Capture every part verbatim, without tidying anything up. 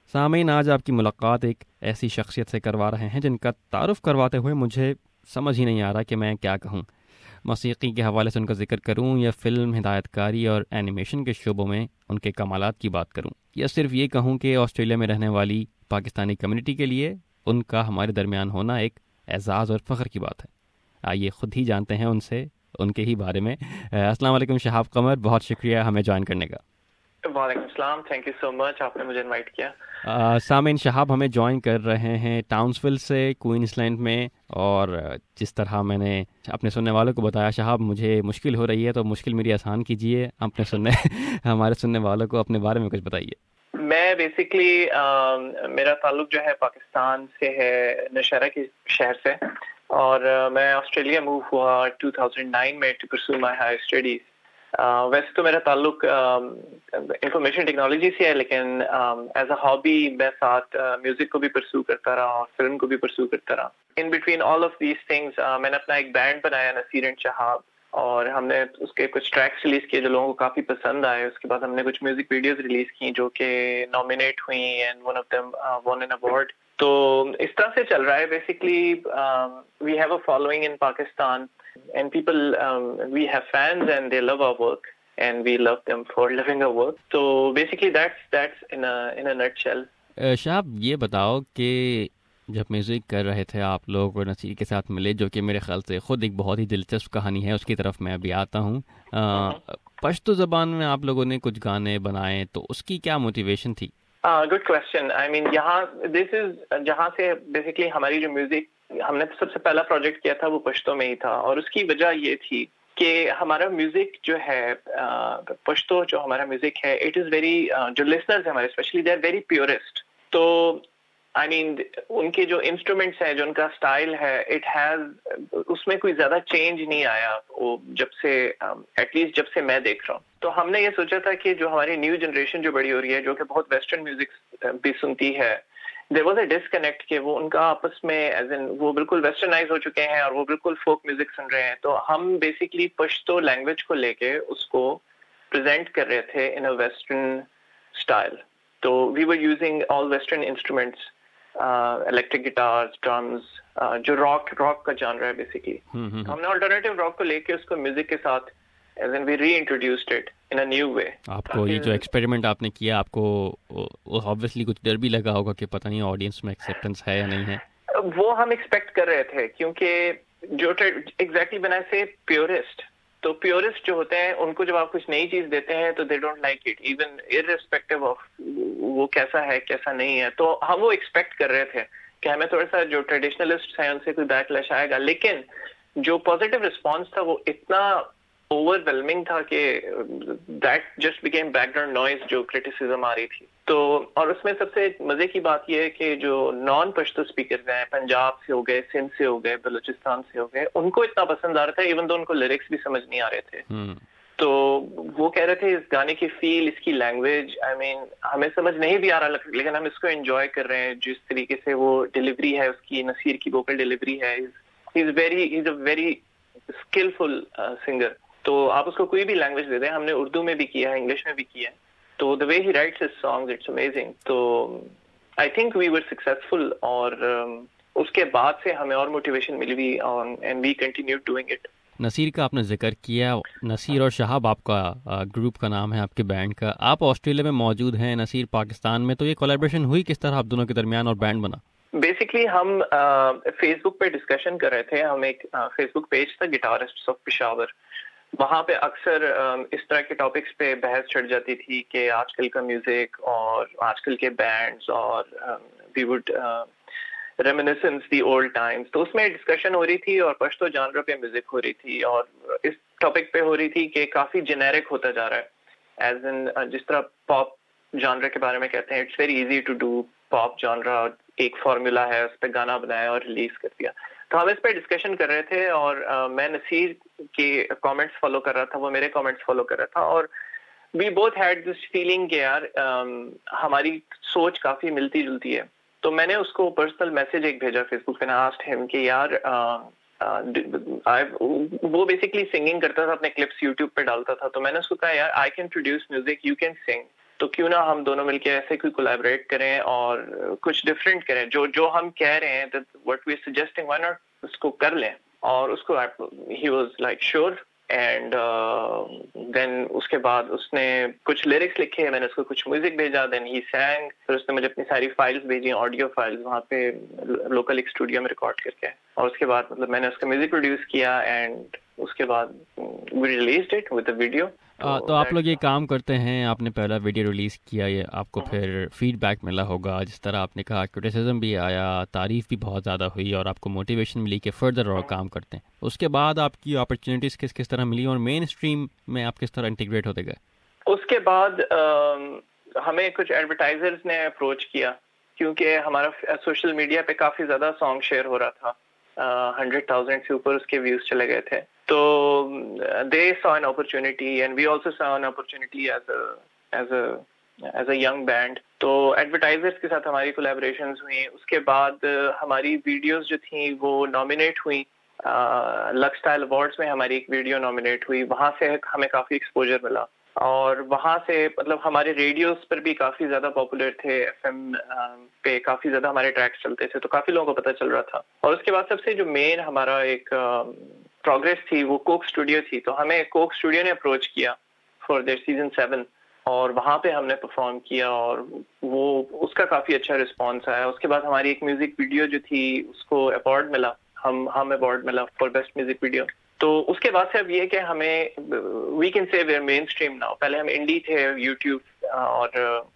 سامعین، آج آپ کی ملاقات ایک ایسی شخصیت سے کروا رہے ہیں جن کا تعارف کرواتے ہوئے مجھے سمجھ ہی نہیں آ رہا کہ میں کیا کہوں. موسیقی کے حوالے سے ان کا ذکر کروں یا فلم، ہدایت کاری اور اینیمیشن کے شعبوں میں ان کے کمالات کی بات کروں، یا صرف یہ کہوں کہ آسٹریلیا میں رہنے والی پاکستانی کمیونٹی کے لیے ان کا ہمارے درمیان ہونا ایک اعزاز اور فخر کی بات ہے. آئیے خود ہی جانتے ہیں ان سے ان کے ہی بارے میں. السلام علیکم شہاب قمر، بہت شکریہ ہمیں جوائن کرنے کا. وعلیکم السلام، تھینک یو سو مچ، آپ نے مجھے انوائٹ کیا. سامعین، شہاب ہمیں جوائن کر رہے ہیں ٹاؤنسول سے، کوئنس لینڈ میں، اور جس طرح میں نے اپنے سننے والوں کو بتایا، شہاب مجھے مشکل ہو رہی ہے تو مشکل میری آسان کیجیے. اپنے سننے ہمارے سننے والوں کو اپنے بارے میں کچھ بتائیے. میں بیسکلی میرا تعلق جو ہے پاکستان سے ہے، نوشہرہ کے شہر سے، اور میں آسٹریلیا موو ہوا ٹو تھاؤزینڈ نائن میں to pursue my higher studies. ویسے تو میرا تعلق انفارمیشن ٹیکنالوجی سے ہے، لیکن ایز اے ہابی میں ساتھ میوزک کو بھی پرسو کرتا رہا اور فلم کو بھی پرسو کرتا رہا. In between all of these things میں نے اپنا ایک بینڈ بنایا، نصیر اینڈ شہاب، اور ہم نے اس کے کچھ ٹریکس ریلیز کیے جو لوگوں کو کافی پسند آئے. اس کے بعد ہم نے کچھ میوزک ویڈیوز ریلیز کی جو کہ نامینیٹ ہوئی and one of them won an award. تو اس طرح سے چل رہا ہے. Basically we have a following in Pakistan and people um, we have fans and they love our work and we love them for loving our work. So basically that's that's in a in a nutshell. Shahab, یہ بتاؤ کہ جب music کر رہے تھے آپ لوگ اور نصیر کے ساتھ ملے، جو کہ میرے خیال سے خود ایک بہت ہی دلچسپ کہانی ہے، اس کی طرف میں ابھی آتا ہوں. پشتو زبان میں آپ لوگوں نے کچھ گانے بنائے، تو اس کی کیا موٹیویشن تھی؟ Good question. آئی مین یہاں دس از جہاں سے بیسکلی ہماری جو میوزک ہم نے سب سے پہلا پروجیکٹ کیا تھا وہ پشتو میں ہی تھا، اور اس کی وجہ یہ تھی کہ ہمارا میوزک جو ہے پشتو جو ہمارا میوزک ہے اٹ از ویری، جو لسنرز ہیں ہمارے especially they are very purist. تو آئی مین ان کے جو انسٹرومینٹس ہیں، جو ان کا اسٹائل ہے، اٹ ہیز اس میں کوئی زیادہ چینج نہیں آیا وہ جب سے ایٹ لیسٹ جب سے میں دیکھ رہا ہوں. تو ہم نے یہ سوچا تھا کہ جو ہماری نیو جنریشن جو بڑی ہو رہی ہے، جو کہ بہت ویسٹرن میوزک بھی سنتی ہے، دیر واز اے ڈسکنیکٹ کہ وہ ان کا آپس میں ایز ان وہ بالکل ویسٹرنائز ہو چکے ہیں اور وہ بالکل فوک میوزک سن رہے ہیں. تو ہم بیسکلی پشتو لینگویج کو لے کے اس کو پریزنٹ کر رہے تھے ان اے ویسٹرن اسٹائل. تو we were using all western instruments, electric guitars, drums, جو راک راک کا جانرا ہے بیسکلی. ہم نے آلٹرنیٹیو راک کو لے کے اس کو میوزک کے ساتھ as in we reintroduced it in a new way. آپ کو یہ جو ایکسپیریمنٹ آپ نے کیا، آپ کو obviously کچھ ڈر بھی لگا ہوگا کہ پتہ نہیں آڈینس میں ایکسیپٹنس ہے یا نہیں ہے. وہ ہم ایکسپیکٹ کر رہے تھے، کیونکہ جو ایگزیکٹلی بنا سے پیورسٹ، تو پیورسٹ جو ہوتے ہیں ان کو جب آپ کچھ نئی چیز دیتے ہیں تو they don't like it even irrespective of وہ کیسا ہے کیسا نہیں ہے. تو ہم وہ ایکسپیکٹ کر رہے تھے کہ ہمیں تھوڑا سا جو ٹریڈیشنلسٹ ہیں ان سے کوئی بیک لیش آئے گا، لیکن جو پازیٹیو رسپانس تھا وہ اتنا اوور ویلمنگ تھا کہ that just became background noise جو کرٹیسزم آ رہی تھی. تو اور اس میں سب سے مزے کی بات یہ ہے کہ جو نان پشتو اسپیکرز ہیں، پنجاب سے ہو گئے، سندھ سے ہو گئے، بلوچستان سے ہو گئے، ان کو اتنا پسند آ رہا تھا ایون دو ان کو لیرکس بھی سمجھ نہیں آ رہے تھے. تو وہ کہہ رہے تھے اس گانے کی فیل، اس کی لینگویج، آئی مین ہمیں سمجھ نہیں بھی آ رہا لیکن ہم اس کو انجوائے کر رہے ہیں. جس طریقے سے وہ ڈلیوری ہے اس کی، نصیر کی ووکل ڈلیوری ہے، he is very he is a very skilful singer. تو آپ اس کو کوئی بھی لینگویج دے دیں، ہم نے اردو میں بھی کیا ہے، انگلش میں بھی کیا ہے. تو the way he writes his songs it's amazing. تو I think we were successful, اور اس کے بعد سے ہمیں اور موٹیویشن ملی بھی and we continue doing it. Naseer کا آپ نے ذکر کیا، نصیر اور شہاب آپ کا گروپ کا نام ہے آپ کے بینڈ کا. آپ آسٹریلیا میں موجود ہیں، نصیر پاکستان میں، تو یہ کولیبریشن ہوئی کس طرح آپ دونوں کے درمیان اور بینڈ بنا؟ بیسکلی ہم فیس بک پہ ڈسکشن کر رہے تھے. ہم ایک فیس بک پیج تھا گٹارسٹ آف پشاور، وہاں پہ اکثر اس طرح کے ٹاپکس پہ بحث چڑھ جاتی تھی کہ آج کل کا میوزک اور آج کل کے بینڈز، اور we would reminisce the old times. تو اس میں ڈسکشن ہو رہی تھی اور پشتو جانرا پہ میوزک ہو رہی تھی، اور اس ٹاپک پہ ہو رہی تھی کہ کافی جنیرک ہوتا جا رہا ہے، ایز ان جس طرح پاپ جانرا کے بارے میں کہتے ہیں it's very easy to do pop genre, ایک فارمولا ہے، اس پہ گانا بنایا اور ریلیز کر دیا. تو ہم اس پہ ڈسکشن کر رہے تھے، اور میں نصیر کے کامنٹس فالو کر رہا تھا، وہ میرے کامنٹس فالو کر رہا تھا، اور we both had this feeling کہ یار ہماری سوچ کافی ملتی جلتی ہے. تو میں نے اس کو پرسنل میسج ایک بھیجا فیس بک پہ، آسکڈ ہم کہ یار وہ بیسکلی سنگنگ کرتا تھا، اپنے کلپس یوٹیوب پہ ڈالتا تھا. تو میں نے اس کو کہا یار I can produce music, you can sing, تو کیوں نہ ہم دونوں مل کے ایسے کوئی کولیبریٹ کریں اور کچھ ڈفرینٹ کریں, جو جو ہم کہہ رہے ہیں what we suggesting why not اس کو کر لیں. اور اس کو he was like sure. And then اس کے بعد اس نے کچھ لیرکس لکھے, میں نے اس کو کچھ میوزک بھیجا, دین ہی سینگ. پھر اس نے مجھے اپنی ساری فائلز بھیجی, آڈیو فائلز, وہاں پہ لوکل ایک اسٹوڈیو میں ریکارڈ کر کے. اور اس کے بعد مطلب میں نے اس کا میوزک پروڈیوس کیا, اینڈ اس کے بعد we released it with a video. تو آپ لوگ یہ کام کرتے ہیں, آپ نے پہلا ویڈیو ریلیز کیا, یہ آپ کو پھر فیڈ بیک ملا ہوگا, جس طرح آپ نے کہا کرٹیسزم بھی آیا, تعریف بھی بہت زیادہ ہوئی, اور آپ کو موٹیویشن ملی کہ فردر اور کام کرتے ہیں. اس کے بعد آپ کی اپرچونیٹیز کس کس طرح ملی, اور مین اسٹریم میں آپ کس طرح انٹیگریٹ ہوتے گئے؟ اس کے بعد ہمیں کچھ ایڈورٹائزرز نے اپروچ کیا, کیونکہ ہمارا سوشل میڈیا پہ کافی زیادہ سانگ شیئر ہو رہا تھا, ہنڈریڈ تھاؤزینڈ سے اوپر اس کے ویوز چلے گئے تھے. تو they saw an opportunity and we also saw an opportunity as a as a as a young band. تو ایڈورٹائزرز کے ساتھ ہماری کولیبریشنز ہوئیں. اس کے بعد ہماری ویڈیوز جو تھیں وہ نامینیٹ ہوئیں, لک اسٹائل ایوارڈز میں ہماری ایک ویڈیو نامینیٹ ہوئی, وہاں سے ہمیں کافی ایکسپوجر ملا, اور وہاں سے مطلب ہمارے ریڈیوز پر بھی کافی زیادہ پاپولر تھے, ایف ایم پہ کافی زیادہ ہمارے ٹریکس چلتے تھے, تو کافی لوگوں کو پتہ چل رہا تھا. اور اس کے بعد سب سے جو مین ہمارا ایک پروگریس تھی وہ کوک اسٹوڈیو تھی. تو ہمیں کوک اسٹوڈیو نے اپروچ کیا فار دیئر سیزن سیون, اور وہاں پہ ہم نے پرفارم کیا, اور وہ اس کا کافی اچھا رسپانس آیا. اس کے بعد ہماری ایک میوزک ویڈیو جو تھی اس کو ایوارڈ ملا, ہم ہم ایوارڈ ملا فار بیسٹ میوزک ویڈیو. تو اس کے بعد سے اب یہ کہ ہمیں we can say we're mainstream now. پہلے ہم انڈی تھے, یوٹیوب اور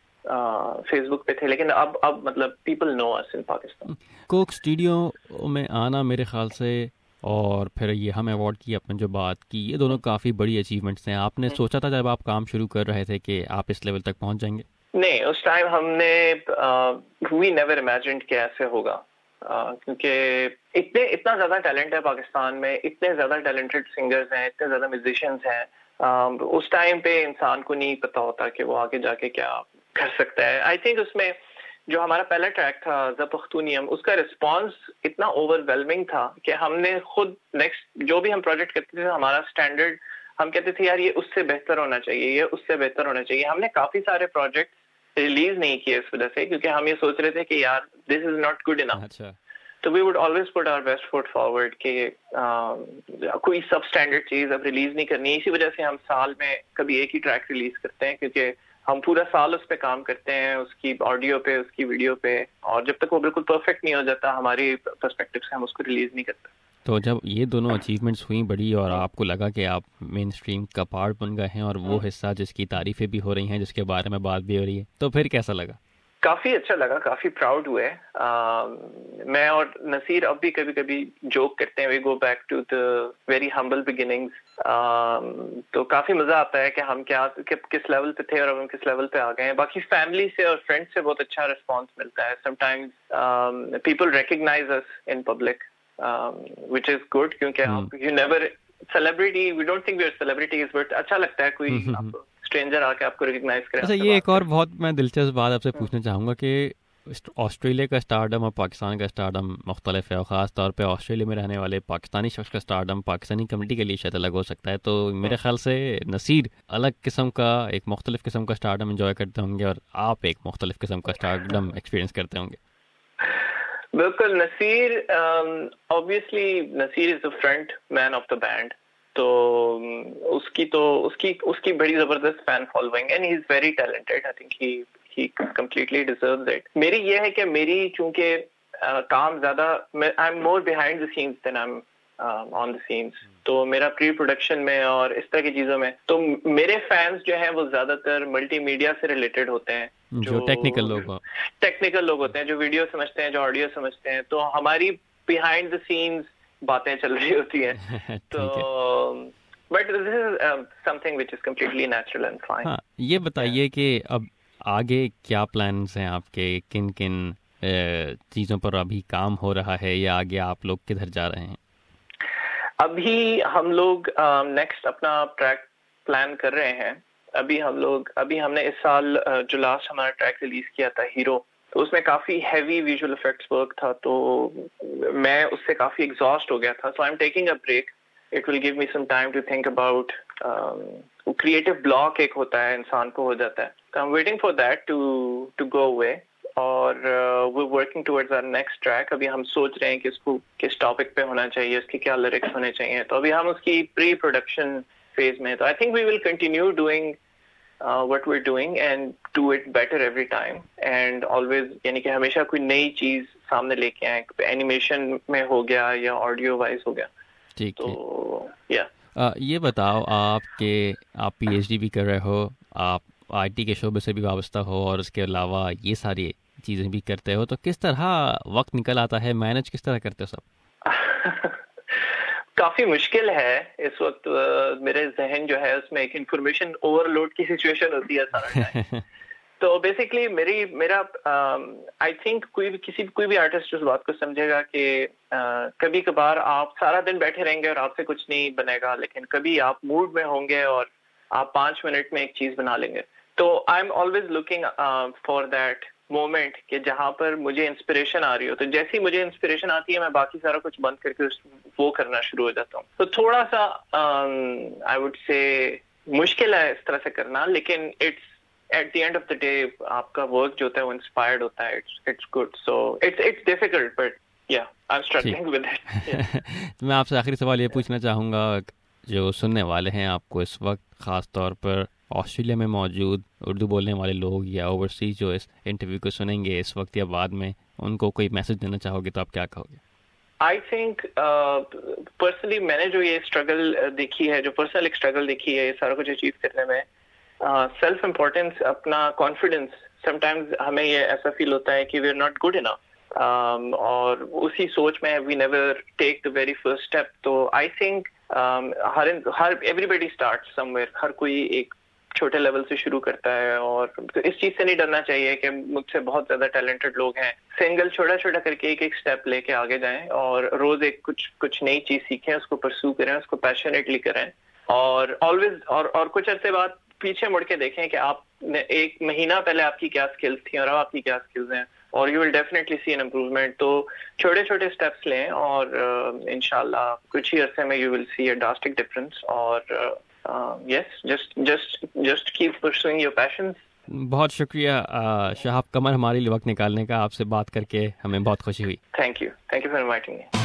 فیس بک پہ تھے, لیکن اب اب مطلب people know us in Pakistan. Coke studio میں آنا میرے خیال سے, اور پھر یہ ہم ایوارڈ کی آپ نے جو بات کی, یہ دونوں کافی بڑی اچیومنٹس ہیں. آپ نے سوچا تھا جب آپ کام شروع کر رہے تھے کہ آپ اس لیول تک پہنچ جائیں گے؟ نہیں, اس ٹائم ہم نے وی نیور امیجنڈ کہ ایسے ہوگا, کیونکہ اتنے اتنا زیادہ ٹیلنٹ ہے پاکستان میں, اتنے زیادہ ٹیلنٹڈ سنگرز ہیں, اتنے زیادہ میوزیشینز ہیں. اس ٹائم پہ انسان کو نہیں پتا ہوتا کہ وہ آگے جا کے کیا کر سکتا ہے. آئی تھنک اس میں جو ہمارا پہلا ٹریک تھا ذا پختونیم, اس کا رسپانس اتنا اوور ویلمنگ تھا کہ ہم نے خود نیکسٹ جو بھی ہم پروجیکٹ کرتے تھے, ہمارا اسٹینڈرڈ ہم کہتے تھے یار یہ اس سے بہتر ہونا چاہیے, یہ اس سے بہتر ہونا چاہیے. ہم نے کافی سارے پروجیکٹ ریلیز نہیں کیے اس وجہ سے, کیونکہ ہم یہ سوچ رہے تھے کہ یار دس از ناٹ گڈ انف. تو we would always put our best foot forward کہ کوئی سب اسٹینڈرڈ چیز اب ریلیز نہیں کرنی. اسی وجہ سے ہم سال میں کبھی ایک ہی ٹریک ریلیز کرتے ہیں, کیونکہ ہم پورا سال اس پہ کام کرتے ہیں, اس کی آڈیو پہ, اس کی ویڈیو پہ, اور جب تک وہ بالکل پرفیکٹ نہیں ہو جاتا ہماری پرسپیکٹو سے ہم اس کو ریلیز نہیں کرتے. تو جب یہ دونوں اچیومنٹس ہوئیں بڑی, اور آپ کو لگا کہ آپ مین اسٹریم کا پارٹ بن گئے ہیں, اور وہ حصہ جس کی تعریفیں بھی ہو رہی ہیں, جس کے بارے میں بات بھی ہو رہی ہے, تو پھر کیسا لگا؟ کافی اچھا لگا, کافی پراؤڈ ہوئے. میں اور نصیر اب بھی کبھی کبھی جوک کرتے ہیں, we go back to the very humble beginnings. تو کافی مزہ آتا ہے کہ ہم کیا کس لیول پہ تھے اور ہم کس لیول پہ آ گئے ہیں. باقی فیملی سے اور فرینڈ سے بہت اچھا رسپانس ملتا ہے. Sometimes people recognise us in public, which is good, کیونکہ you never celebrity, we don't think we are celebrities, but اچھا لگتا ہے کوئی اسٹرینجر آ کے آپ کو ریکگنائز کرے. اچھا, یہ ایک اور بہت میں دلچسپ بات آپ سے پوچھنا چاہوں گا کہ آسٹریلیا کا اسٹارڈم اور پاکستان کا اسٹارڈم مختلف ہے, اور خاص طور پہ آسٹریلیا میں رہنے والے پاکستانی شخص کا اسٹارڈم پاکستانی کمیونٹی کے لیے شاید الگ ہو سکتا ہے. تو میرے خیال سے نصیر الگ قسم کا, ایک مختلف قسم کا اسٹارڈم انجوائے کرتے ہوں گے, اور آپ ایک مختلف قسم کا اسٹارڈم ایکسپیرینس کرتے ہوں گے. بالکل. Naseer obviously Naseer is the front man of the band, تو اس کی تو اس کی اس کی بڑی زبردست fan following, and he is very talented. I think he he completely deserves it. میری یہ ہے کہ میری چونکہ کام زیادہ, I am more behind the scenes than I am on the scenes. تو میرا پری پروڈکشن میں اور اس طرح کی چیزوں میں, تو میرے فینس جو ہیں وہ زیادہ تر ملٹی میڈیا سے ریلیٹڈ ہوتے ہیں, جو ٹیکنیکل لوگ ٹیکنیکل لوگ ہوتے ہیں, جو ویڈیو سمجھتے ہیں, جو آڈیو سمجھتے ہیں. تو ہماری بیہائنڈ دا سینس باتیں چل رہی ہوتی ہیں. تو but this is something which is completely natural and fine. ہاں, یہ بتائیے کہ اب آگے کیا پلانس ہیں آپ کے, کن کن چیزوں پر ابھی کام ہو رہا ہے, یا آگے آپ لوگ کدھر جا رہے ہیں؟ ابھی ہم لوگ نیکسٹ اپنا ٹریک پلان کر رہے ہیں. ابھی ہم لوگ ابھی ہم نے اس سال جو لاسٹ ہمارا ٹریک ریلیز کیا تھا ہیرو, تو اس میں کافی ہیوی ویژول افیکٹس ورک تھا, تو میں اس سے کافی ایگزاسٹ ہو گیا تھا. So I am taking a break. It will give me some time to think about creative block ایک ہوتا ہے انسان کو ہو جاتا ہے. تو I'm waiting for that to to go away. اور we're working towards our next track. ابھی ہم سوچ رہے ہیں کہ اس کو کس ٹاپک پہ ہونا چاہیے, اس کی کیا لیرکس ہونے چاہیے. تو ابھی ہم اس کی پری پروڈکشن فیز میں. تو I think we will continue doing uh, what we're doing and do it better every time. And always یعنی کہ ہمیشہ کوئی نئی چیز سامنے لے کے آئیں. اینیمیشن میں ہو گیا یا آڈیو وائز ہو گیا. ٹھیک. تو یا یہ بتاؤ آپ کہ آپ پی ایچ ڈی بھی کر رہے ہو, آپ آئی ٹی کے شعبے سے بھی وابستہ ہو, اور اس کے علاوہ یہ ساری چیزیں بھی کرتے ہو, تو کس طرح وقت نکل آتا ہے, مینج کس طرح کرتے ہو سب؟ کافی مشکل ہے اس وقت. میرے ذہن جو ہے اس میں ایک انفارمیشن اوور لوڈ کی سچویشن ہوتی ہے سارا ٹائم. تو بیسکلی میری میرا آئی تھنک کوئی بھی کسی کوئی بھی آرٹسٹ اس بات کو سمجھے گا کہ کبھی کبھار آپ سارا دن بیٹھے رہیں گے اور آپ سے کچھ نہیں بنے گا, لیکن کبھی آپ موڈ میں ہوں گے اور آپ پانچ منٹ میں ایک چیز بنا لیں گے. تو I am always looking for that moment کہ جہاں پر مجھے انسپریشن آ رہی ہو. تو جیسی مجھے انسپریشن آتی ہے میں باقی سارا کچھ بند کر کے وہ کرنا شروع ہو جاتا ہوں. تو تھوڑا سا آئی وڈ سے مشکل ہے اس طرح سے کرنا, لیکن it's at the end of the day آپ کا ورک جو ہوتا ہے وہ انسپائرڈ ہوتا ہے. It's good. So it's it's difficult but yeah I am struggling with it. میں آپ سے آخری سوال یہ پوچھنا چاہوں گا, جو سننے والے ہیں آپ کو اس وقت, خاص طور پر آسٹریلیا میں موجود اردو بولنے والے لوگ یا اوورسیز جو اس انٹرویو کو سنیں گے اس وقت یا بعد میں, ان کو کوئی میسج دینا چاہو گے تو آپ کیا کہو گے؟ آئی تھنک پرسنلی میں نے جو یہ اسٹرگل دیکھی ہے, جو پرسنل ایک اسٹرگل دیکھی ہے یہ سارا کچھ اچیو کرنے میں, سیلف امپورٹینس, اپنا کانفیڈینس. سم ٹائمز ہمیں یہ ایسا فیل ہوتا ہے کہ we are not good enough, اور اسی سوچ میں we never take the very first step. تو آئی تھنک ہر ہر everybody start somewhere. ہر کوئی ایک چھوٹے لیول سے شروع کرتا ہے, اور اس چیز سے نہیں ڈرنا چاہیے کہ مجھ سے بہت زیادہ ٹیلنٹڈ لوگ ہیں. سنگل چھوٹا چھوٹا کر کے ایک ایک اسٹیپ لے کے آگے جائیں, اور روز ایک کچھ کچھ نئی چیز سیکھیں, اس کو پرسو کریں, اس کو پیشنیٹلی کریں. اور آلویز اور اور کچھ عرصے بعد پیچھے مڑ کے دیکھیں کہ آپ نے ایک مہینہ پہلے آپ کی کیا اسکلز تھیں اور اب آپ کی کیا اسکلز ہیں, اور you will definitely see an improvement. تو چھوٹے چھوٹے اسٹیپس لیں اور انشاءاللہ کچھ ہی عرصے میں you will see a drastic difference. اور yes just just just keep pursuing your passions. بہت شکریہ شہاب قمر ہمارے لیے وقت نکالنے کا. آپ سے بات کر کے ہمیں بہت خوشی ہوئی. Thank you thank you for inviting me.